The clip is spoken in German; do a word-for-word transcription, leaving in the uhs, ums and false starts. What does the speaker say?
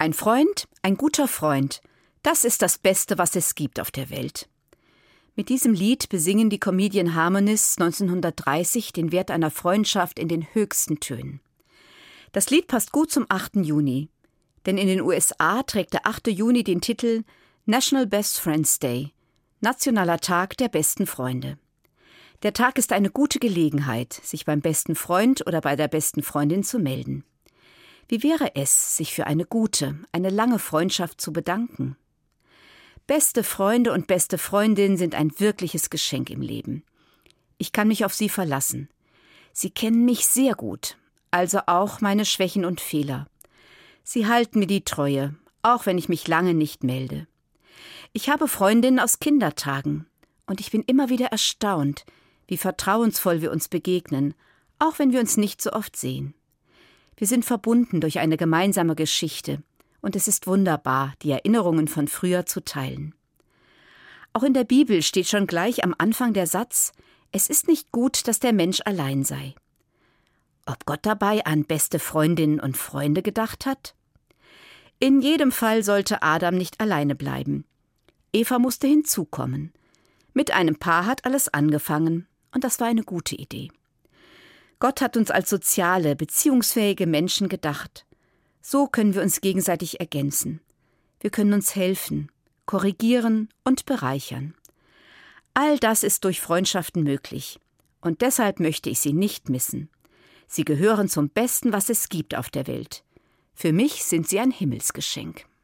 Ein Freund, ein guter Freund, das ist das Beste, was es gibt auf der Welt. Mit diesem Lied besingen die Comedian Harmonists neunzehnhundertdreißig den Wert einer Freundschaft in den höchsten Tönen. Das Lied passt gut zum achten Juni, denn in den U S A trägt der achte Juni den Titel National Best Friends Day, Nationaler Tag der besten Freunde. Der Tag ist eine gute Gelegenheit, sich beim besten Freund oder bei der besten Freundin zu melden. Wie wäre es, sich für eine gute, eine lange Freundschaft zu bedanken? Beste Freunde und beste Freundinnen sind ein wirkliches Geschenk im Leben. Ich kann mich auf sie verlassen. Sie kennen mich sehr gut, also auch meine Schwächen und Fehler. Sie halten mir die Treue, auch wenn ich mich lange nicht melde. Ich habe Freundinnen aus Kindertagen und ich bin immer wieder erstaunt, wie vertrauensvoll wir uns begegnen, auch wenn wir uns nicht so oft sehen. Wir sind verbunden durch eine gemeinsame Geschichte und es ist wunderbar, die Erinnerungen von früher zu teilen. Auch in der Bibel steht schon gleich am Anfang der Satz: Es ist nicht gut, dass der Mensch allein sei. Ob Gott dabei an beste Freundinnen und Freunde gedacht hat? In jedem Fall sollte Adam nicht alleine bleiben. Eva musste hinzukommen. Mit einem Paar hat alles angefangen und das war eine gute Idee. Gott hat uns als soziale, beziehungsfähige Menschen gedacht. So können wir uns gegenseitig ergänzen. Wir können uns helfen, korrigieren und bereichern. All das ist durch Freundschaften möglich. Und deshalb möchte ich sie nicht missen. Sie gehören zum Besten, was es gibt auf der Welt. Für mich sind sie ein Himmelsgeschenk.